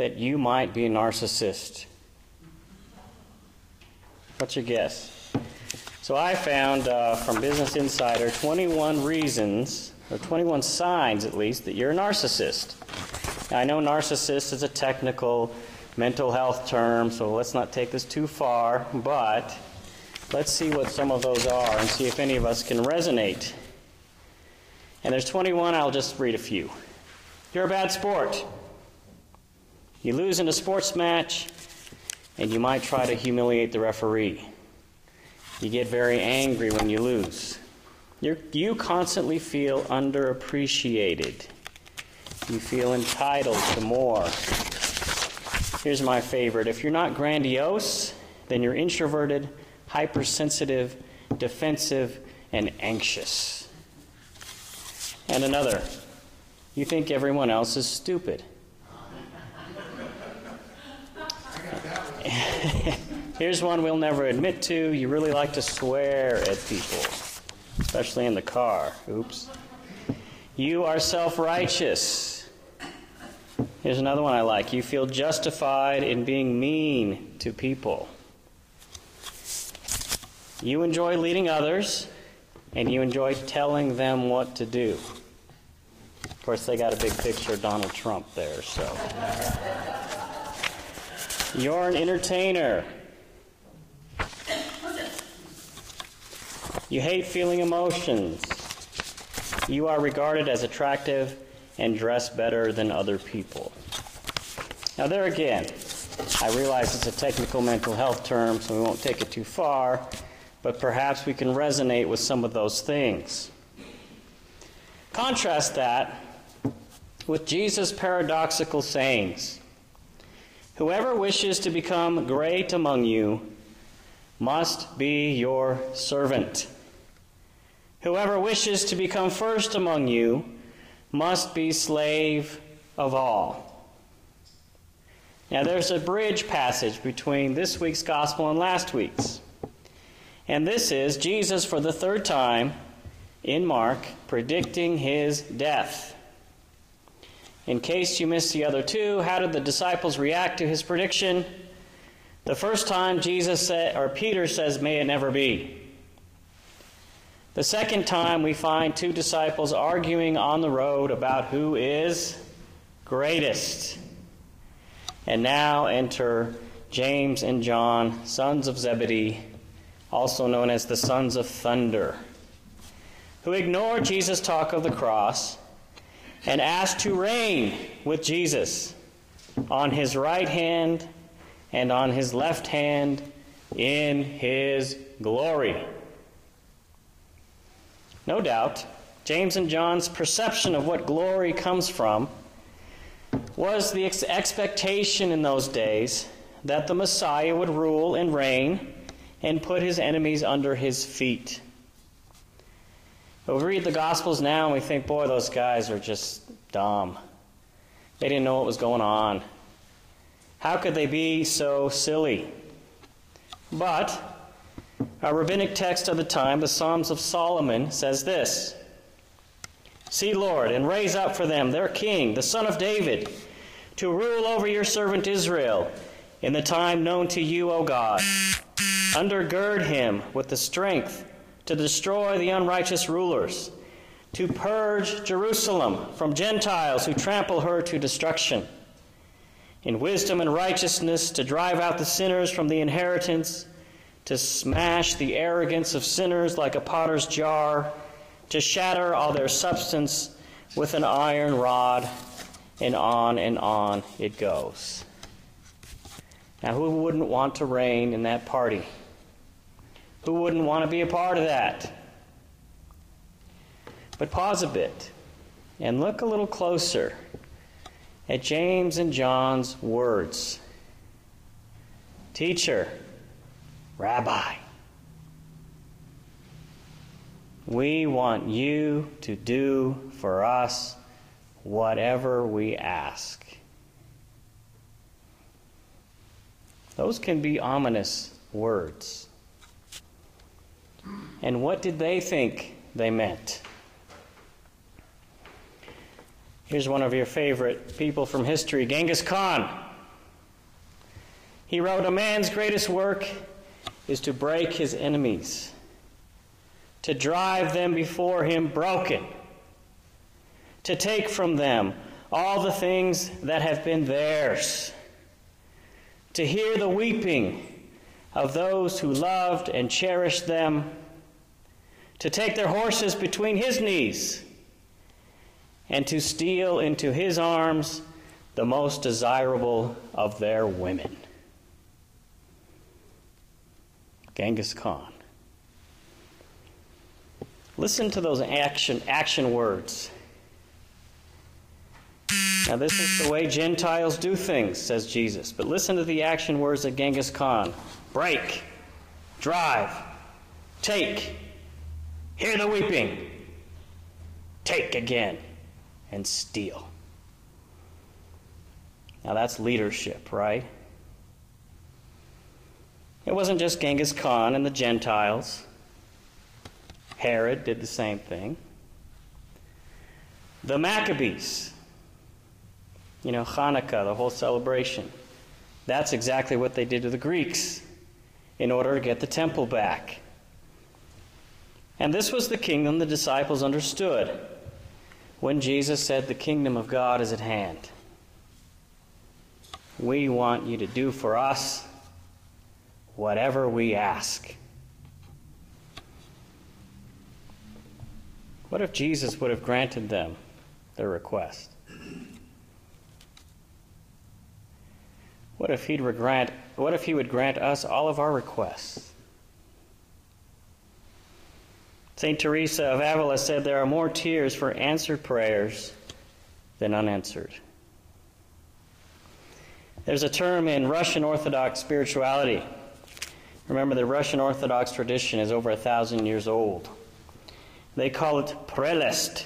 that you might be a narcissist? What's your guess? So I found from Business Insider 21 reasons, or 21 signs at least, that you're a narcissist. Now, I know narcissist is a technical mental health term, so let's not take this too far, but let's see what some of those are and see if any of us can resonate. And there's 21, I'll just read a few. You're a bad sport. You lose in a sports match, and you might try to humiliate the referee. You get very angry when you lose. You constantly feel underappreciated. You feel entitled to more. Here's my favorite. If you're not grandiose, then you're introverted, hypersensitive, defensive, and anxious. And another. You think everyone else is stupid. Here's one we'll never admit to. You really like to swear at people, especially in the car. Oops. You are self-righteous. Here's another one I like. You feel justified in being mean to people. You enjoy leading others, and you enjoy telling them what to do. Of course, they got a big picture of Donald Trump there, so. You're an entertainer. You hate feeling emotions. You are regarded as attractive and dress better than other people. Now there again, I realize it's a technical mental health term, so we won't take it too far, but perhaps we can resonate with some of those things. Contrast that with Jesus' paradoxical sayings. Whoever wishes to become great among you must be your servant. Whoever wishes to become first among you must be slave of all. Now there's a bridge passage between this week's gospel and last week's. And this is Jesus for the third time in Mark predicting his death. In case you missed the other two, how did the disciples react to his prediction? The first time Peter says, "May it never be." The second time we find two disciples arguing on the road about who is greatest. And now enter James and John, sons of Zebedee, also known as the sons of thunder, who ignore Jesus' talk of the cross and ask to reign with Jesus on his right hand and on his left hand in his glory. No doubt, James and John's perception of what glory comes from was the expectation in those days that the Messiah would rule and reign and put his enemies under his feet. But we read the Gospels now and we think, boy, those guys are just dumb. They didn't know what was going on. How could they be so silly? But our rabbinic text of the time, the Psalms of Solomon, says this: "See, Lord, and raise up for them their king, the son of David, to rule over your servant Israel in the time known to you, O God. Undergird him with the strength to destroy the unrighteous rulers, to purge Jerusalem from Gentiles who trample her to destruction, in wisdom and righteousness to drive out the sinners from the inheritance, to smash the arrogance of sinners like a potter's jar, to shatter all their substance with an iron rod," and on it goes. Now, who wouldn't want to reign in that party? Who wouldn't want to be a part of that? But pause a bit and look a little closer at James and John's words. Teacher, Rabbi, we want you to do for us whatever we ask. Those can be ominous words. And what did they think they meant? Here's one of your favorite people from history, Genghis Khan. He wrote, "A man's greatest work is to break his enemies, to drive them before him broken, to take from them all the things that have been theirs, to hear the weeping of those who loved and cherished them, to take their horses between his knees, and to steal into his arms the most desirable of their women." Genghis Khan. Listen to those action words. Now, this is the way Gentiles do things, says Jesus. But listen to the action words of Genghis Khan. Break, drive, take, hear the weeping, take again, and steal. Now, that's leadership, right? It wasn't just Genghis Khan and the Gentiles. Herod did the same thing. The Maccabees, Hanukkah, the whole celebration, that's exactly what they did to the Greeks in order to get the temple back. And this was the kingdom the disciples understood when Jesus said, "The kingdom of God is at hand." We want you to do for us whatever we ask. What if Jesus would have granted them their request? What if he would grant us all of our requests? St. Teresa of Avila said there are more tears for answered prayers than unanswered. There's a term in Russian Orthodox spirituality. Remember, the Russian Orthodox tradition is over 1,000 years old. They call it prelest.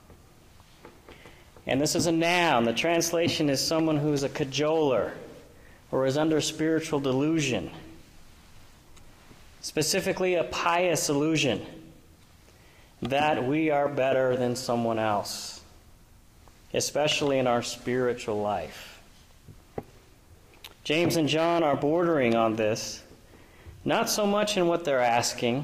And this is a noun. The translation is someone who is a cajoler or is under spiritual delusion. Specifically, a pious illusion that we are better than someone else, especially in our spiritual life. James and John are bordering on this, not so much in what they're asking,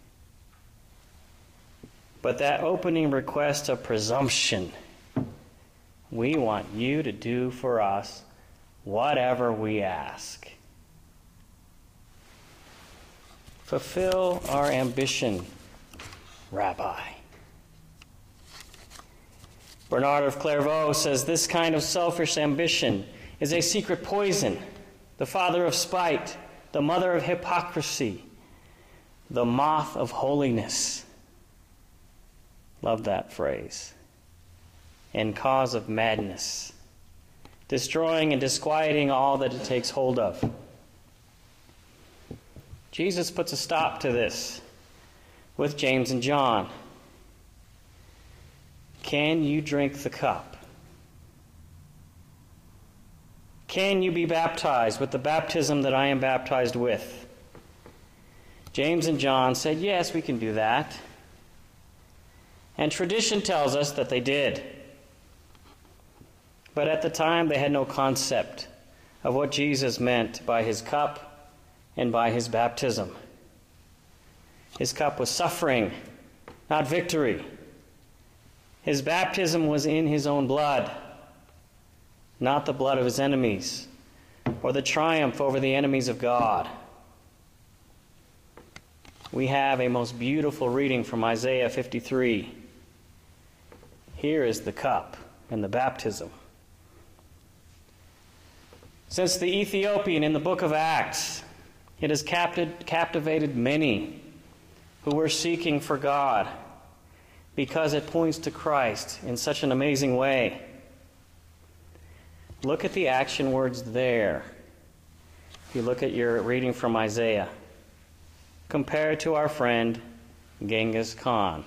but that opening request of presumption. We want you to do for us whatever we ask. Fulfill our ambition, Rabbi. Bernard of Clairvaux says this kind of selfish ambition is a secret poison, the father of spite, the mother of hypocrisy, the moth of holiness. Love that phrase. And cause of madness, destroying and disquieting all that it takes hold of. Jesus puts a stop to this with James and John. Can you drink the cup? Can you be baptized with the baptism that I am baptized with? James and John said, yes, we can do that. And tradition tells us that they did. But at the time, they had no concept of what Jesus meant by his cup and by his baptism. His cup was suffering, not victory. His baptism was in his own blood, not the blood of his enemies, or the triumph over the enemies of God. We have a most beautiful reading from Isaiah 53. Here is the cup and the baptism. Since the Ethiopian in the book of Acts, it has captivated many who were seeking for God because it points to Christ in such an amazing way. Look at the action words there. If you look at your reading from Isaiah, compare it to our friend Genghis Khan.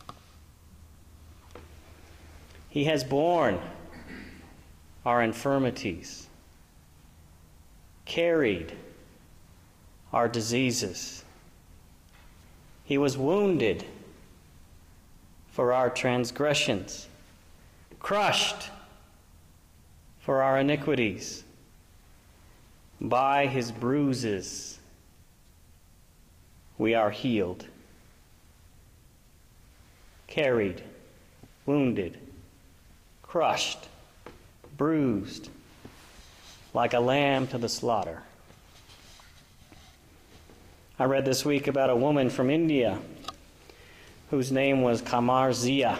He has borne our infirmities, carried our diseases. He was wounded for our transgressions, crushed for our iniquities. By his bruises we are healed. Carried, wounded, crushed, bruised, like a lamb to the slaughter. I read this week about a woman from India whose name was Kamar Zia.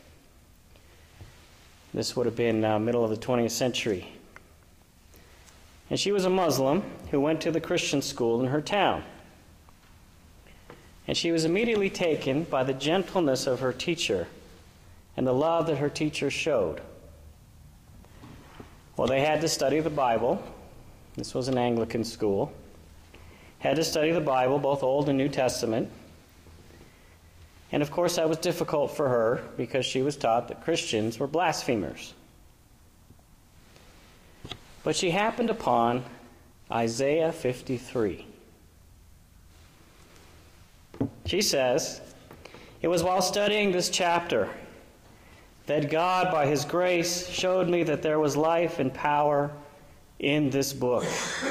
This would have been middle of the 20th century. And she was a Muslim who went to the Christian school in her town. And she was immediately taken by the gentleness of her teacher and the love that her teacher showed. Well, they had to study the Bible. This was an Anglican school. Had to study the Bible, both Old and New Testament. And of course that was difficult for her because she was taught that Christians were blasphemers. But she happened upon Isaiah 53. She says, "It was while studying this chapter that God, by his grace, showed me that there was life and power in this book.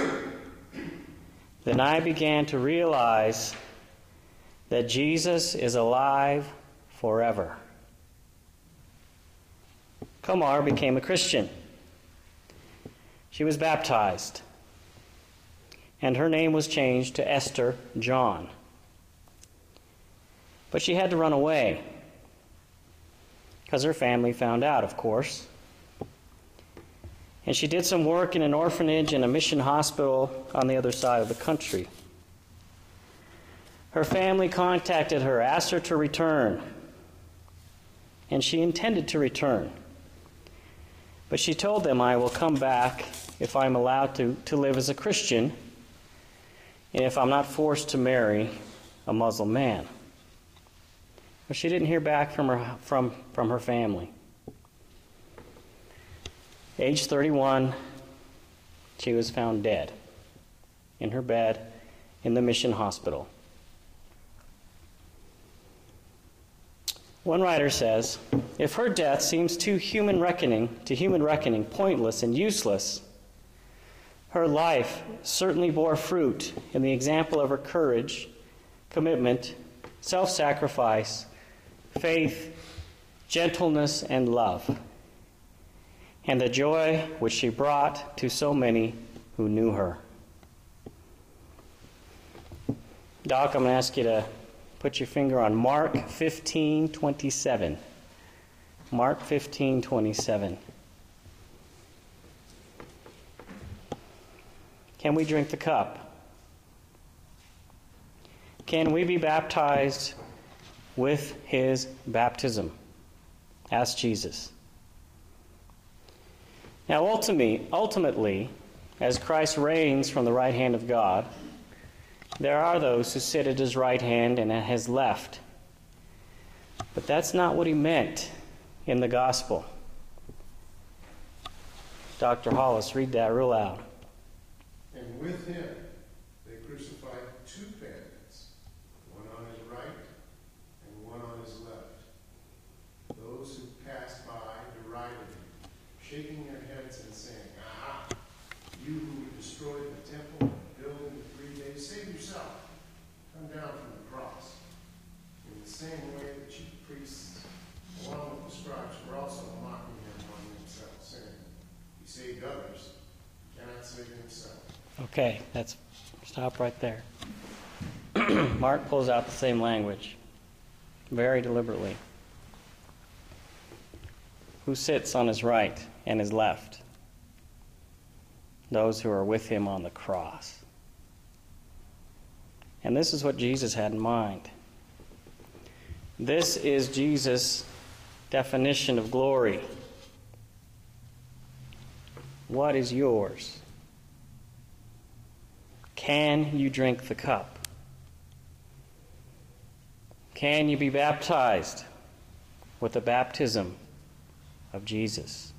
Then I began to realize that Jesus is alive forever." Kamar became a Christian. She was baptized, and her name was changed to Esther John. But she had to run away, because her family found out, of course. And she did some work in an orphanage and a mission hospital on the other side of the country. Her family contacted her, asked her to return, and she intended to return. But she told them, "I will come back if I'm allowed to live as a Christian, and if I'm not forced to marry a Muslim man." But she didn't hear back from her family. Age 31, she was found dead in her bed in the mission hospital. One writer says, "If her death seems to human reckoning pointless and useless, her life certainly bore fruit in the example of her courage, commitment, self-sacrifice, faith, gentleness, and love, and the joy which she brought to so many who knew her." Doc, I'm going to ask you to put your finger on Mark 15:27. Mark 15:27. Can we drink the cup? Can we be baptized with his baptism? Ask Jesus. Now, ultimately, as Christ reigns from the right hand of God, there are those who sit at his right hand and at his left. But that's not what he meant in the gospel. Dr. Hollis, read that real loud. "And with him they crucified two bandits, one on his right and one on his left. Those who passed by derided him, shaking their heads and saying, 'Aha, you who destroyed the temple and built in 3 days, save yourself. Come down from the cross.' In the same way, the chief priests, along with the scribes, were also mocking him among themselves, saying, 'He saved others, he cannot save himself.'" Okay, stop right there. Mark pulls out the same language very deliberately. Who sits on his right and his left? Those who are with him on the cross. And this is what Jesus had in mind. This is Jesus' definition of glory. What is yours? Can you drink the cup? Can you be baptized with the baptism of Jesus?